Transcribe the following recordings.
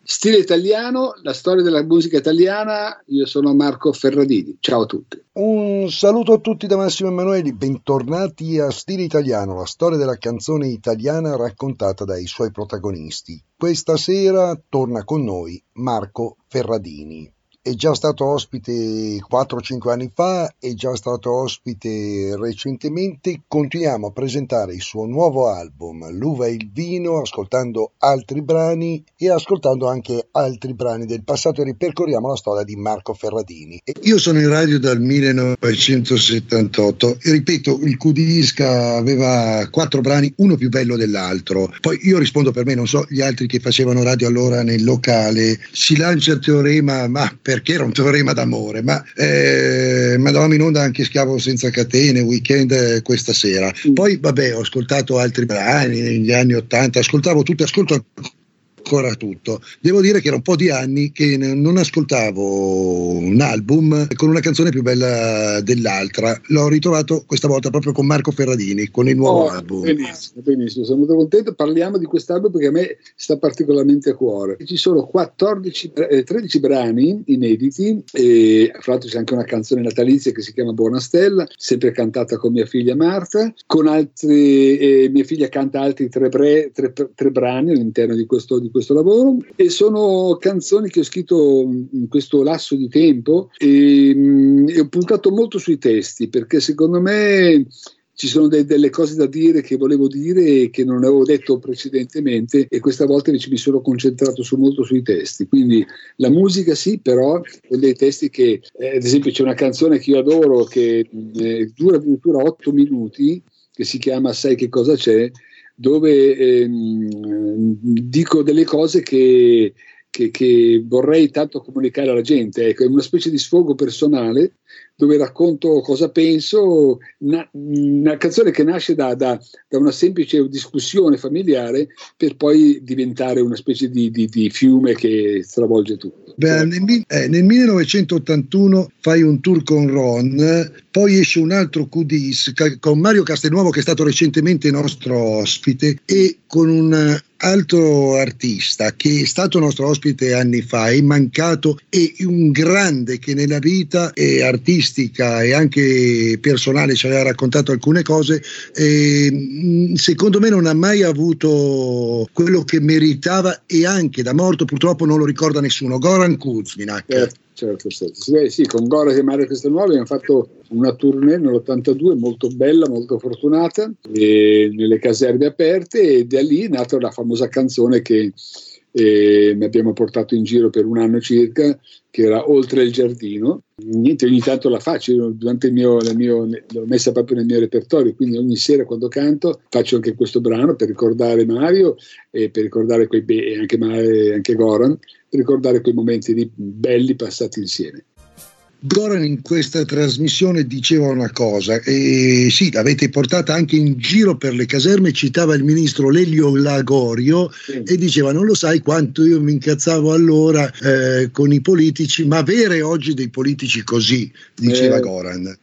Stile italiano, la storia della musica italiana. Io sono Marco Ferradini, ciao a tutti. Un saluto a tutti da Massimo Emanueli, bentornati a Stile Italiano, la storia della canzone italiana raccontata dai suoi protagonisti. Questa sera torna con noi Marco Ferradini. È già stato ospite 4-5 anni fa, è già stato ospite recentemente. Continuiamo a presentare il suo nuovo album L'uva e il vino, ascoltando altri brani e ascoltando anche altri brani del passato, e ripercorriamo la storia di Marco Ferradini. Io sono in radio dal 1978 e ripeto, il Q-Disca aveva 4 brani, uno più bello dell'altro. Poi io rispondo per me, non so gli altri che facevano radio allora nel locale. Si lancia il teorema, ma perché era un teorema d'amore, ma mandavamo in onda anche Schiavo senza catene, Weekend questa sera. Poi vabbè, ho ascoltato altri brani negli anni 80, ascoltavo tutto, ascolto ancora tutto. Devo dire che era un po' di anni che non ascoltavo un album con una canzone più bella dell'altra. L'ho ritrovato questa volta proprio con Marco Ferradini, con il nuovo album. Benissimo, sono molto contento. Parliamo di quest'album perché a me sta particolarmente a cuore. Ci sono 13 brani inediti, e fra l'altro c'è anche una canzone natalizia che si chiama Buona Stella, sempre cantata con mia figlia Marta, con altri, mia figlia canta altri tre brani all'interno di questo lavoro, e sono canzoni che ho scritto in questo lasso di tempo, e ho puntato molto sui testi perché secondo me ci sono delle cose da dire che volevo dire e che non avevo detto precedentemente, e questa volta invece mi sono concentrato molto sui testi. Quindi la musica sì, però dei testi che ad esempio c'è una canzone che io adoro che dura addirittura 8 minuti, che si chiama Sai che cosa c'è, dove dico delle cose che vorrei tanto comunicare alla gente. Ecco, è una specie di sfogo personale dove racconto cosa penso, una canzone che nasce da una semplice discussione familiare per poi diventare una specie di fiume che stravolge tutto. Beh, nel 1981 fai un tour con Ron, poi esce un altro Q-Dis con Mario Castelnuovo, che è stato recentemente nostro ospite, e con un altro artista che è stato nostro ospite anni fa, è mancato, e un grande che nella vita artistica e anche personale ci aveva raccontato alcune cose, secondo me non ha mai avuto quello che meritava, e anche da morto purtroppo non lo ricorda nessuno, Goran Kuzminak. Certo. Sì, con Goran e Mario Castelnuovo abbiamo fatto una tournée nell'82 molto bella, molto fortunata, nelle caserme aperte, e da lì è nata la famosa canzone che mi abbiamo portato in giro per un anno circa, che era Oltre il giardino. Niente, ogni tanto la faccio durante l'ho messa proprio nel mio repertorio, quindi ogni sera quando canto faccio anche questo brano per ricordare Mario e per ricordare anche Goran, per ricordare quei momenti belli passati insieme. Goran in questa trasmissione diceva una cosa, e sì, l'avete portata anche in giro per le caserme, citava il ministro Lelio Lagorio, sì, e diceva: non lo sai quanto io mi incazzavo allora con i politici, ma avere oggi dei politici così, diceva Goran.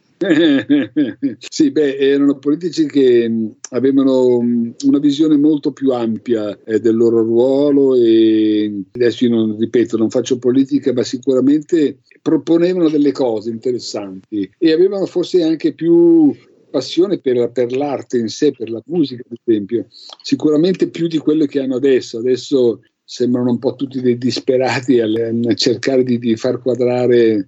Sì, erano politici che avevano una visione molto più ampia del loro ruolo, e adesso io non faccio politica, ma sicuramente proponevano delle cose interessanti e avevano forse anche più passione per l'arte in sé, per la musica ad esempio, sicuramente più di quello che hanno adesso. Adesso sembrano un po' tutti dei disperati a cercare di far quadrare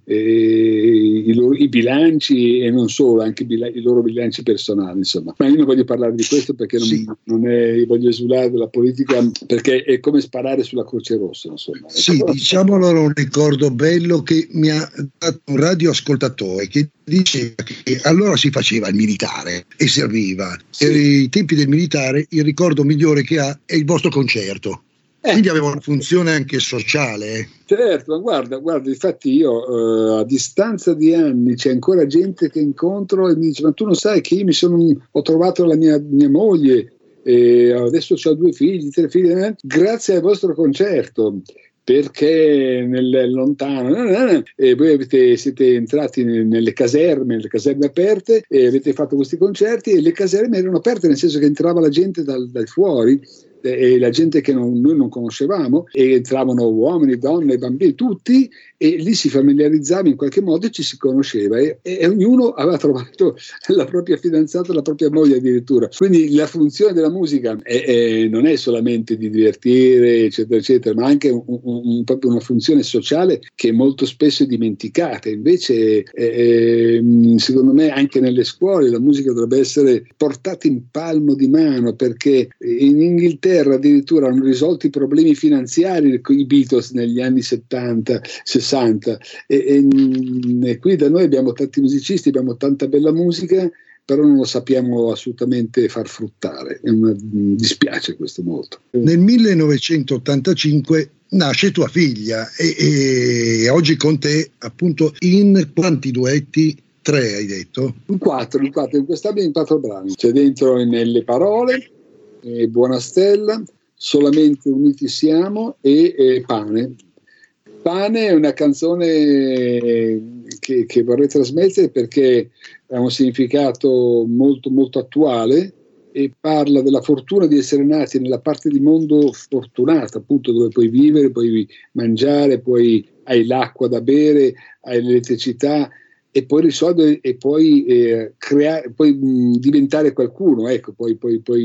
i bilanci, e non solo, anche i loro bilanci personali, insomma. Ma io non voglio parlare di questo perché voglio esulare dalla politica, perché è come sparare sulla Croce Rossa, insomma. Sì, diciamolo, un ricordo bello che mi ha dato un radioascoltatore che diceva che allora si faceva il militare e serviva. Sì. E ai tempi del militare il ricordo migliore che ha è il vostro concerto. Quindi aveva una funzione anche sociale. Certo, ma guarda, infatti io a distanza di anni c'è ancora gente che incontro e mi dice: ma tu non sai che io ho trovato la mia moglie, e adesso ho 2 figli, 3 figli, grazie al vostro concerto. Perché nel lontano e voi siete entrati nelle caserme aperte, e avete fatto questi concerti, e le caserme erano aperte, nel senso che entrava la gente dal fuori, e la gente che noi non conoscevamo, e entravano uomini, donne, bambini, tutti, e lì si familiarizzava in qualche modo e ci si conosceva, e ognuno aveva trovato la propria fidanzata, la propria moglie addirittura. Quindi la funzione della musica non è solamente di divertire, eccetera, eccetera, ma anche proprio una funzione sociale che molto spesso è dimenticata. Invece, secondo me, anche nelle scuole la musica dovrebbe essere portata in palmo di mano, perché in Inghilterra addirittura hanno risolto i problemi finanziari con i Beatles negli anni 70, 60, e qui da noi abbiamo tanti musicisti, abbiamo tanta bella musica, però non lo sappiamo assolutamente far fruttare. Dispiace questo molto. Nel 1985 nasce tua figlia e oggi con te, appunto, in quanti duetti? 3 hai detto? In 4, in quest'album in 4 brani. C'è dentro Nelle parole, Buona Stella, Solamente uniti siamo e Pane. Pane è una canzone che vorrei trasmettere perché ha un significato molto, molto attuale e parla della fortuna di essere nati nella parte di mondo fortunata, appunto, dove puoi vivere, puoi mangiare, hai l'acqua da bere, hai l'elettricità, e puoi risolvere e puoi creare, puoi diventare qualcuno, ecco, puoi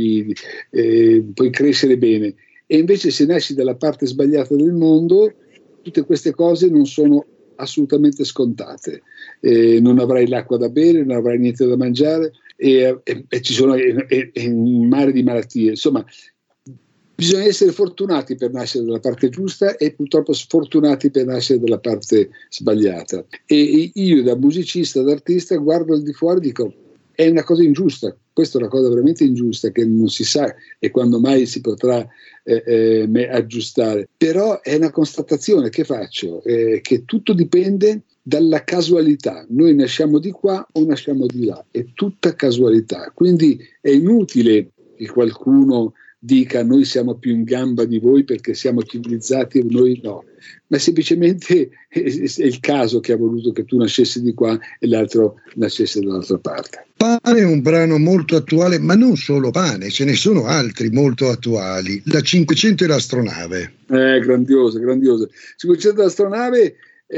crescere bene. E invece se nasci dalla parte sbagliata del mondo, tutte queste cose non sono assolutamente scontate. Non avrai l'acqua da bere, non avrai niente da mangiare, e ci sono un mare di malattie. Insomma, bisogna essere fortunati per nascere dalla parte giusta e purtroppo sfortunati per nascere dalla parte sbagliata. E io, da musicista, da artista, guardo al di fuori e dico: è una cosa ingiusta, questa è una cosa veramente ingiusta che non si sa e quando mai si potrà aggiustare. Però è una constatazione che faccio, che tutto dipende dalla casualità. Noi nasciamo di qua o nasciamo di là, è tutta casualità. Quindi è inutile che qualcuno dica: noi siamo più in gamba di voi perché siamo civilizzati e noi no, ma semplicemente è il caso che ha voluto che tu nascessi di qua e l'altro nascesse dall'altra parte. Pane è un brano molto attuale, ma non solo Pane, ce ne sono altri molto attuali. La 500 e l'astronave. Grandiosa. 500 e l'astronave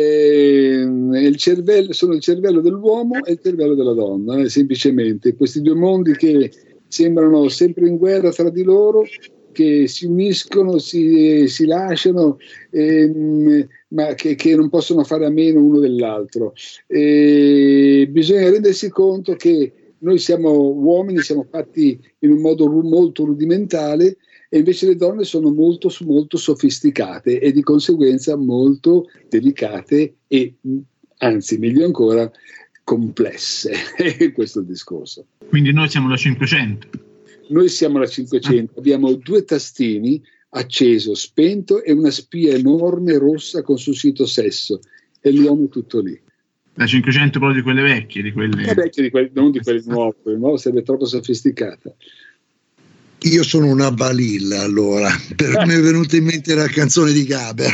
sono il cervello dell'uomo e il cervello della donna, semplicemente questi due mondi che sembrano sempre in guerra tra di loro, che si uniscono, si lasciano, ma che non possono fare a meno uno dell'altro. Bisogna rendersi conto che noi siamo uomini, siamo fatti in un modo molto rudimentale, e invece le donne sono molto, molto sofisticate e di conseguenza molto delicate e, anzi, meglio ancora, complesse. Questo è il discorso. Quindi noi siamo la 500. Noi siamo la 500, abbiamo 2 tastini, acceso, spento, e una spia enorme rossa con sul sito sesso, e l'uomo tutto lì. La 500 proprio di quelle vecchie, di quelle... non di quelle nuove, il nuovo sarebbe troppo sofisticata. Io sono una balilla, allora, per me è venuta in mente la canzone di Gaber.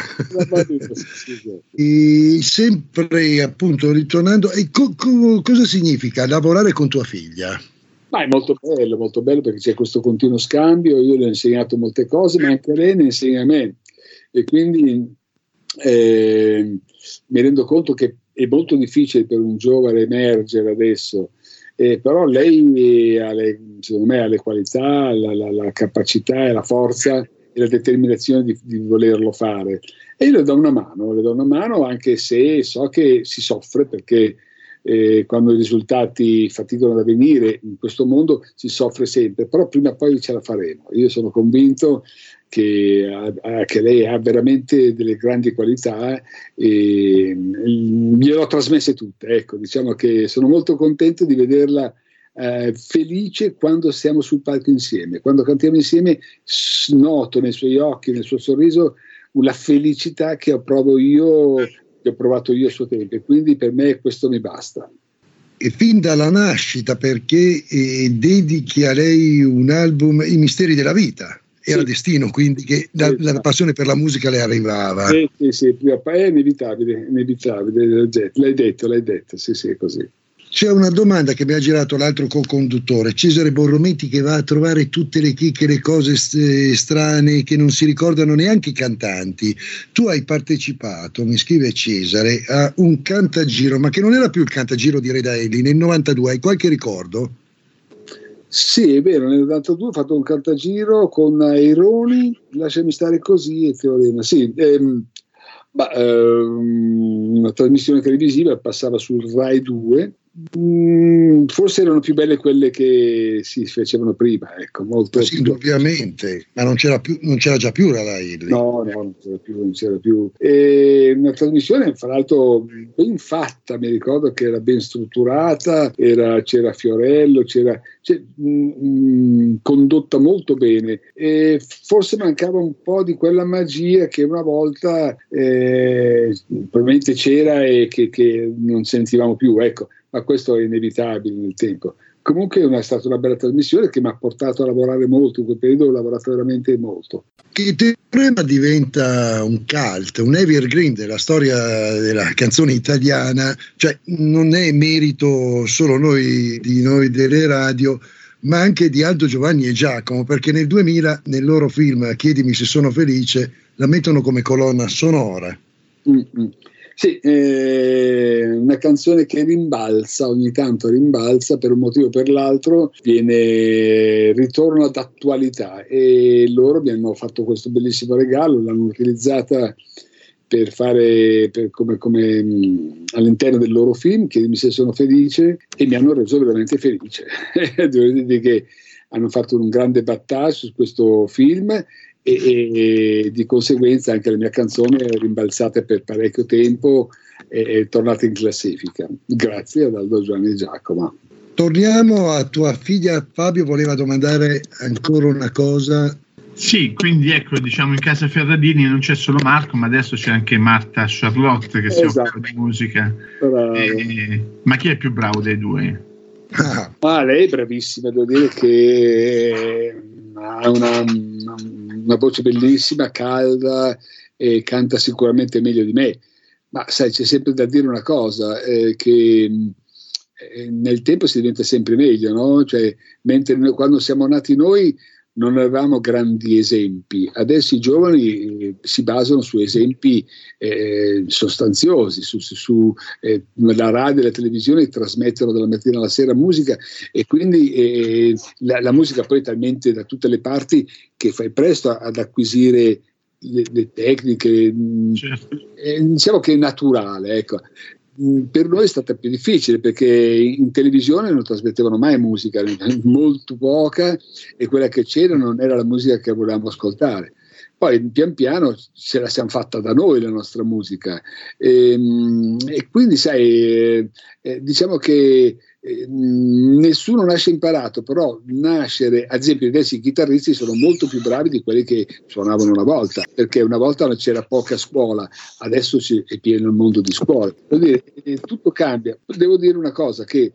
E sempre, appunto, ritornando, cosa significa lavorare con tua figlia? Ma è molto bello perché c'è questo continuo scambio. Io le ho insegnato molte cose, ma anche lei ne insegna a me, e quindi mi rendo conto che è molto difficile per un giovane emergere adesso. Però lei secondo me ha le qualità, la capacità e la forza e la determinazione di volerlo fare, e io le do una mano, anche se so che si soffre, perché quando i risultati faticano ad avvenire in questo mondo si soffre sempre, però prima o poi ce la faremo. Io sono convinto che lei ha veramente delle grandi qualità e gliele ho trasmesse tutte. Ecco, diciamo che sono molto contento di vederla felice quando siamo sul palco insieme, quando cantiamo insieme. Noto nei suoi occhi, nel suo sorriso, una felicità che provo io, che ho provato io a suo tempo, e quindi per me questo mi basta. E fin dalla nascita, perché dedichi a lei un album, I misteri della vita. Era destino, quindi, che la passione per la musica le arrivava. Sì, è inevitabile. L'hai detto, sì, è così. C'è una domanda che mi ha girato l'altro co-conduttore, Cesare Borrometti, che va a trovare tutte le chicche, le cose strane che non si ricordano neanche i cantanti. Tu hai partecipato, mi scrive Cesare, a un cantagiro, ma che non era più il cantagiro di Redaelli, nel 92, hai qualche ricordo? Sì, è vero, nel 92 ho fatto un cantagiro con Aironi, Lasciami stare così e Teorema. Sì, una trasmissione televisiva passava sul Rai 2. Forse erano più belle quelle che si facevano prima, ecco, molto. Sì, ovviamente, ma non c'era già più la Rai. No, non c'era più. E una trasmissione, fra l'altro, ben fatta, mi ricordo che era ben strutturata, c'era Fiorello, condotta molto bene. E forse mancava un po' di quella magia che una volta probabilmente c'era e che non sentivamo più, ecco. Ma questo è inevitabile nel tempo. Comunque è stata una bella trasmissione che mi ha portato a lavorare molto, in quel periodo ho lavorato veramente molto. Il Teorema diventa un cult, un evergreen della storia della canzone italiana, cioè non è merito solo di noi delle radio, ma anche di Aldo, Giovanni e Giacomo, perché nel 2000 nel loro film Chiedimi se sono felice la mettono come colonna sonora. Sì, una canzone che ogni tanto rimbalza per un motivo o per l'altro, ritorna ad attualità, e loro mi hanno fatto questo bellissimo regalo, l'hanno utilizzata per fare come all'interno del loro film, Chiedimi se sono felice, e mi hanno reso veramente felice. Devo dire che hanno fatto un grande battage su questo film, e di conseguenza anche la mia canzone è rimbalzata per parecchio tempo e è tornata in classifica grazie ad Aldo, Giovanni e Giacomo. Torniamo a tua figlia. Fabio voleva domandare ancora una cosa. Sì, quindi ecco, diciamo, in casa Ferradini non c'è solo Marco, ma adesso c'è anche Marta Charlotte che si occupa di musica. Ma chi è più bravo dei due? Lei è bravissima, devo dire che ha una voce bellissima, calda, e canta sicuramente meglio di me, ma sai, c'è sempre da dire una cosa, che nel tempo si diventa sempre meglio, no? Cioè, mentre quando siamo nati noi non avevamo grandi esempi, adesso i giovani si basano su esempi sostanziosi, la radio e la televisione trasmettono dalla mattina alla sera musica, e quindi la musica poi è talmente da tutte le parti che fai presto ad acquisire le tecniche, certo. Diciamo che è naturale, ecco. Per noi è stata più difficile perché in televisione non trasmettevano mai musica, molto poca, e quella che c'era non era la musica che volevamo ascoltare. Poi pian piano ce la siamo fatta da noi la nostra musica, e quindi sai, diciamo che nessuno nasce imparato, però nascere, ad esempio adesso i chitarristi sono molto più bravi di quelli che suonavano una volta, perché una volta c'era poca scuola, adesso è pieno il mondo di scuole. Devo dire, tutto cambia. Devo dire una cosa, che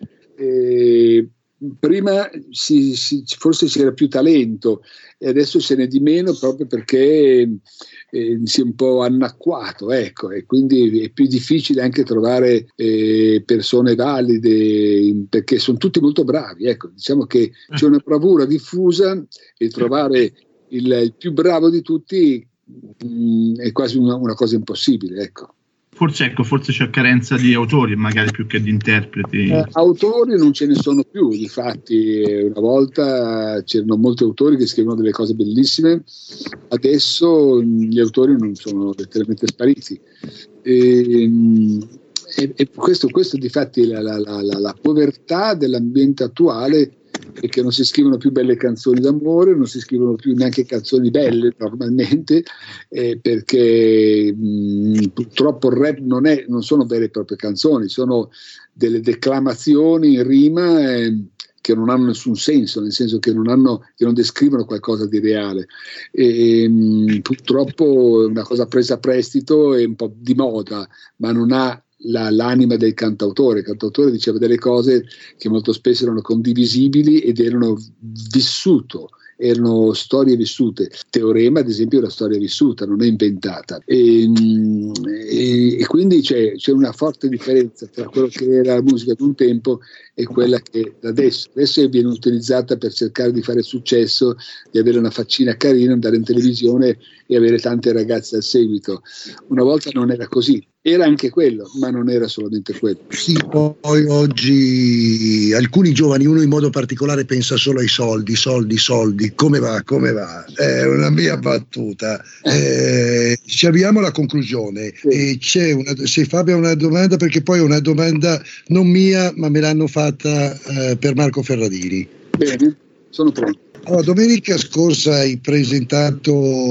prima forse c'era più talento e adesso se n'è di meno, proprio perché si è un po' annacquato, ecco, e quindi è più difficile anche trovare persone valide, perché sono tutti molto bravi, ecco. Diciamo che c'è una bravura diffusa, e trovare il più bravo di tutti è quasi una cosa impossibile, ecco. Forse c'è carenza di autori, magari più che di interpreti. Autori non ce ne sono più, difatti una volta c'erano molti autori che scrivono delle cose bellissime, adesso gli autori non sono letteralmente spariti. E questo difatti è la povertà dell'ambiente attuale, è che non si scrivono più belle canzoni d'amore, non si scrivono più neanche canzoni belle normalmente, perché purtroppo il rap non sono vere e proprie canzoni, sono delle declamazioni in rima che non hanno nessun senso, nel senso che non descrivono qualcosa di reale, e purtroppo è una cosa presa a prestito e un po' di moda, ma non ha l'anima del cantautore. Il cantautore diceva delle cose che molto spesso erano condivisibili ed erano storie vissute. Teorema, ad esempio, è una storia vissuta, non è inventata, e E quindi c'è una forte differenza tra quello che era la musica di un tempo e quella che adesso viene utilizzata per cercare di fare successo, di avere una faccina carina, andare in televisione e avere tante ragazze al seguito. Una volta non era così, era anche quello, ma non era solamente quello. Sì, poi oggi alcuni giovani, uno in modo particolare, pensa solo ai soldi, come va? È una mia battuta. Ci avviamo alla conclusione. Sì. Se Fabio ha una domanda, perché poi è una domanda non mia, ma me l'hanno fatta per Marco Ferradini. Bene, sono pronto. Allora, domenica scorsa hai presentato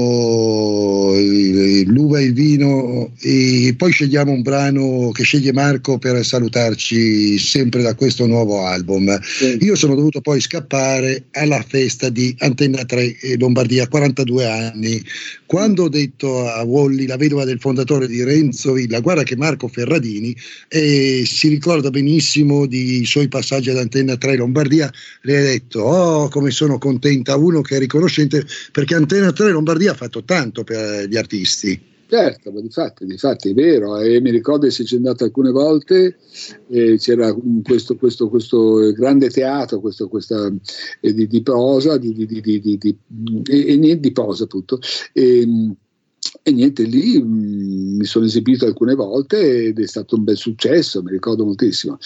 l'uva e il vino e poi scegliamo un brano che sceglie Marco per salutarci sempre da questo nuovo album. Sì. Io sono dovuto poi scappare alla festa di Antenna 3 Lombardia, 42 anni. Quando ho detto a Wally, la vedova del fondatore di Renzo Villa, guarda che Marco Ferradini si ricorda benissimo di suoi passaggi ad Antenna 3 Lombardia, le ha detto: oh, come sono contenta, uno che è riconoscente, perché Antenna 3 Lombardia ha fatto tanto per gli artisti. Certo, ma difatti è vero, e mi ricordo di esserci andato alcune volte, c'era questo grande teatro, questa di prosa, di prosa appunto, e niente, lì mi sono esibito alcune volte ed è stato un bel successo, mi ricordo moltissimo.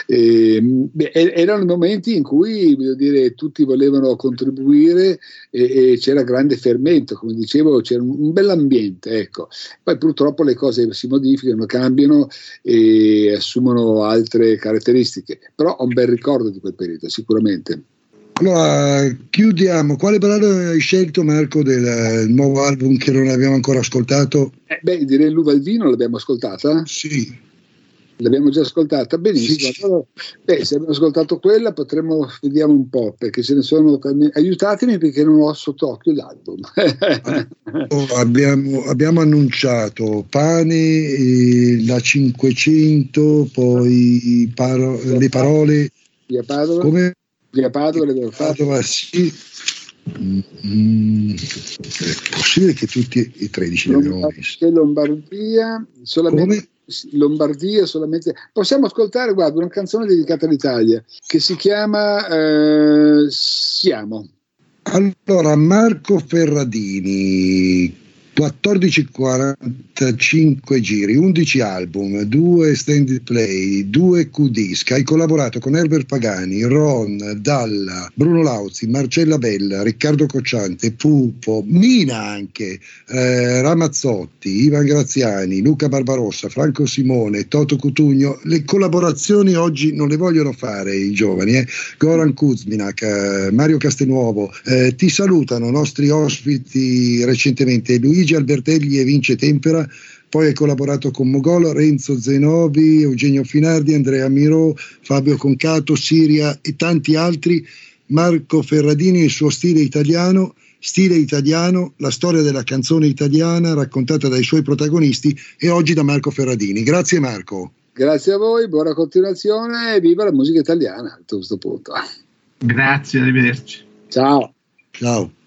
Erano momenti in cui, voglio dire, tutti volevano contribuire e c'era grande fermento, come dicevo, c'era un bell'ambiente, ecco. Poi purtroppo le cose si modificano, cambiano e assumono altre caratteristiche, però ho un bel ricordo di quel periodo, sicuramente. Allora, chiudiamo. Quale brano hai scelto, Marco, del nuovo album che non abbiamo ancora ascoltato? Direi l'uva al vino l'abbiamo ascoltata? Sì. L'abbiamo già ascoltata? Benissimo. Sì. Allora, se abbiamo ascoltato quella, vediamo un po', perché ce ne sono. Aiutatemi perché non ho sott'occhio l'album. Abbiamo annunciato Pane, la 500, poi le parole. Via Padova. Come? Via Padova l'abbiamo fatta. Sì. È possibile che tutti i 13 li abbiamo messi. Lombardia solamente. Lombardia solamente. Possiamo ascoltare, guarda, una canzone dedicata all'Italia che si chiama Siamo. Allora, Marco Ferradini, 1445 giri, 11 album, 2 extended play, 2 Q-disc. Hai collaborato con Herbert Pagani, Ron, Dalla, Bruno Lauzi, Marcella Bella, Riccardo Cocciante, Pupo, Mina anche, Ramazzotti, Ivan Graziani, Luca Barbarossa, Franco Simone, Toto Cutugno. Le collaborazioni oggi non le vogliono fare i giovani, Goran Kuzminak, Mario Castelnuovo. Ti salutano nostri ospiti recentemente, Luigi Albertelli e Vince Tempera. Poi hai collaborato con Mogol, Renzo Zenobi, Eugenio Finardi, Andrea Mirò, Fabio Concato, Siria e tanti altri. Marco Ferradini e il suo stile italiano, la storia della canzone italiana raccontata dai suoi protagonisti, e oggi da Marco Ferradini. Grazie Marco. Grazie a voi, buona continuazione e viva la musica italiana a questo punto. Grazie, arrivederci. Ciao. Ciao.